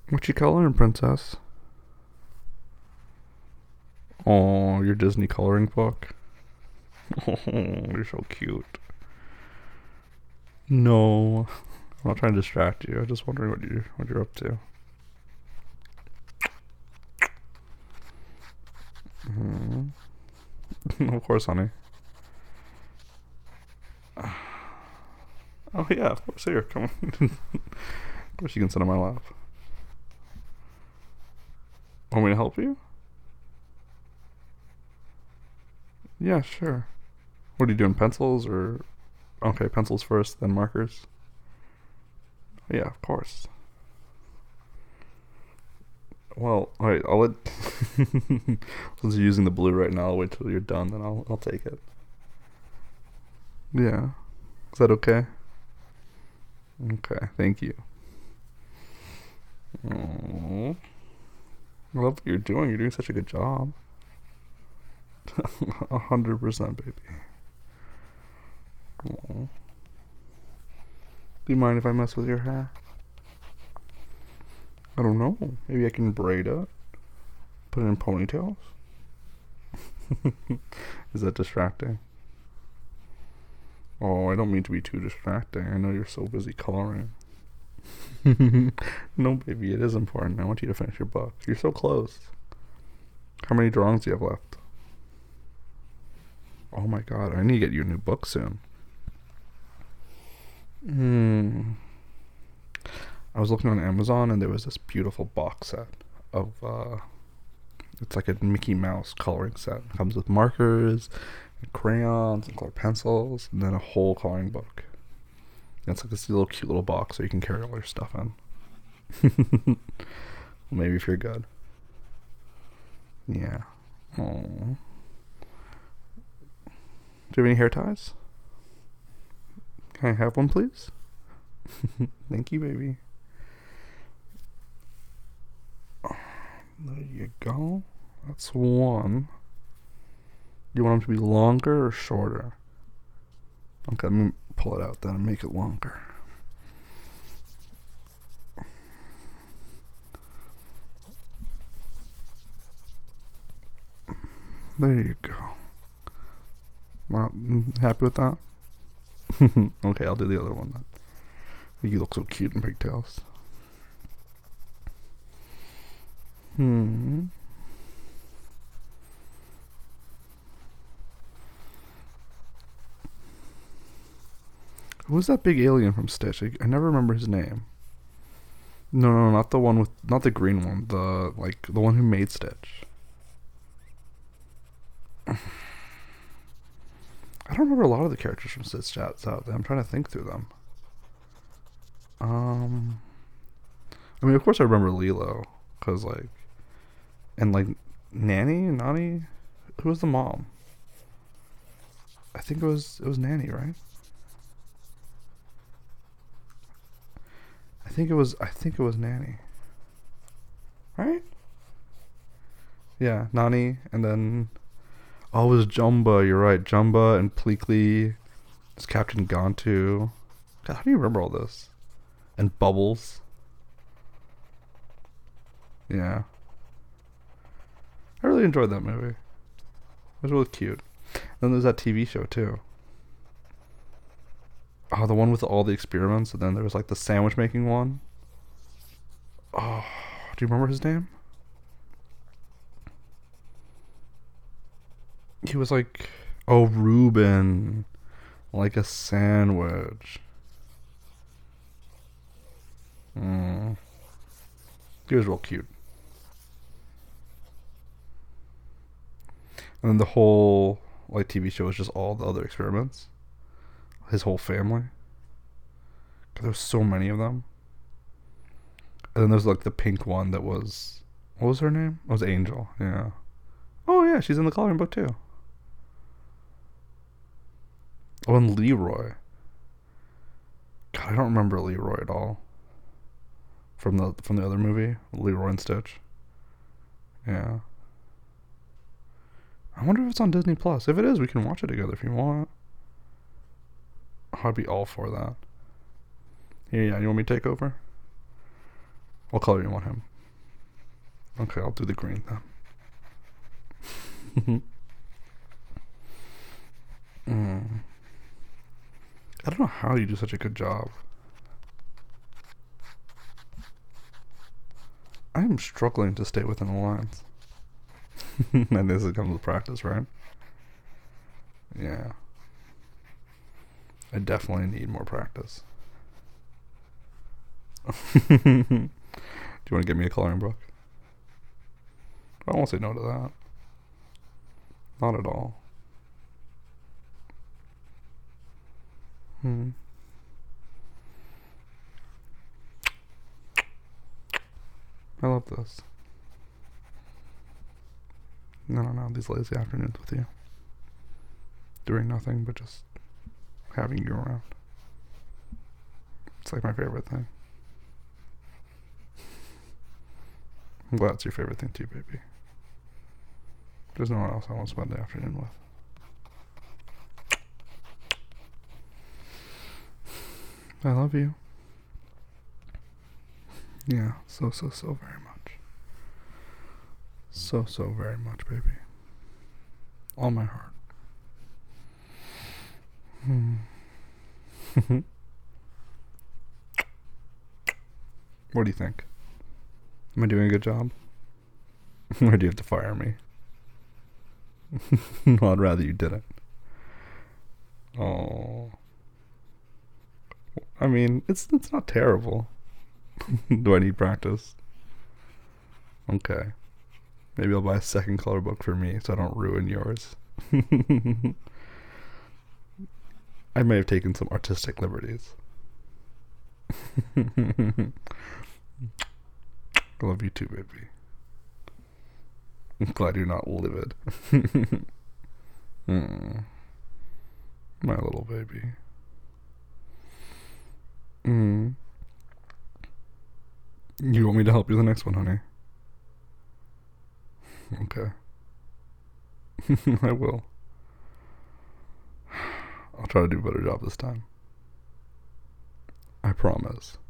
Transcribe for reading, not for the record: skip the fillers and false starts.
What you coloring, princess? Oh, your Disney coloring book. Oh, you're so cute. No, I'm not trying to distract you. I'm just wondering what you're up to. Hmm. Of course, honey. Oh yeah, of course. Here, come on. Of course, you can sit on my lap. Want me to help you? Yeah, sure. What are you doing? Pencils or okay, pencils first, then markers. Yeah, of course. Well, alright, I'll let. Since you're using the blue right now, I'll wait till you're done, then I'll take it. Yeah. Is that okay? Okay, thank you. Aww. I love what you're doing. You're doing such a good job. 100%, baby. Aww. Do you mind if I mess with your hair? I don't know. Maybe I can braid it. Put it in ponytails. Is that distracting? Oh, I don't mean to be too distracting. I know you're so busy coloring. No, baby, it is important. I want you to finish your book. You're so close. How many drawings do you have left? Oh my god, I need to get you a new book soon. Hmm. I was looking on Amazon and there was this beautiful box set of it's like a Mickey Mouse coloring set. It comes with markers and crayons and colored pencils and then a whole coloring book. And it's like this little cute little box so you can carry all your stuff in. Maybe if you're good. Yeah. Oh. Do you have any hair ties? Can I have one, please? Thank you, baby. There you go. That's one. You want them to be longer or shorter? Okay, let me pull it out then and make it longer. There you go. Well, happy with that? Okay, I'll do the other one then. You look so cute in pigtails. Hmm. Who's that big alien from Stitch? I never remember his name. No, no, not the one with, not the green one. The one who made Stitch. I don't remember a lot of the characters from Stitch Chats out there. I'm trying to think through them. Um, I mean, of course I remember Lilo, cause like, and like, Nani. Who was the mom? I think it was Nanny, right? I think it was Nanny, right? Yeah, Nani, and then oh, it was Jumba. You're right, Jumba and Pleakley. It's Captain Gantu. God, how do you remember all this? And Bubbles. Yeah, I really enjoyed that movie. It was really cute. Then there's that TV show too. Oh, the one with all the experiments, and then there was like the sandwich making one. Oh, do you remember his name? He was like, oh, Reuben, like a sandwich. Mm. He was real cute. And then the whole like TV show was just all the other experiments. His whole family. There was so many of them. And then there's like the pink one that was what was her name? It was Angel. Yeah. Oh yeah, she's in the coloring book too. Oh, and Leroy. God, I don't remember Leroy at all from the other movie, Leroy and Stitch. Yeah. I wonder if it's on Disney Plus. If it is, we can watch it together if you want. I'd be all for that. Yeah, yeah. You want me to take over? What color do you want him? Okay, I'll do the green then. I don't know how you do such a good job. I am struggling to stay within the lines. And this comes with practice, right? Yeah. I definitely need more practice. Do you want to get me a coloring book? I won't say no to that. Not at all. I love this. No, these lazy afternoons with you. Doing nothing but just having you around. It's like my favorite thing. I'm glad it's your favorite thing too, baby. There's no one else I want to spend the afternoon with. I love you. Yeah, so very much. So very much, baby. All my heart. What do you think? Am I doing a good job? Or do you have to fire me? No, I'd rather you didn't. Oh. I mean, it's not terrible. Do I need practice? Okay. Maybe I'll buy a second color book for me so I don't ruin yours. I may have taken some artistic liberties. I love you too, baby. I'm glad you're not livid. My little baby. You want me to help you the next one, honey? Okay. I will. I'll try to do a better job this time. I promise.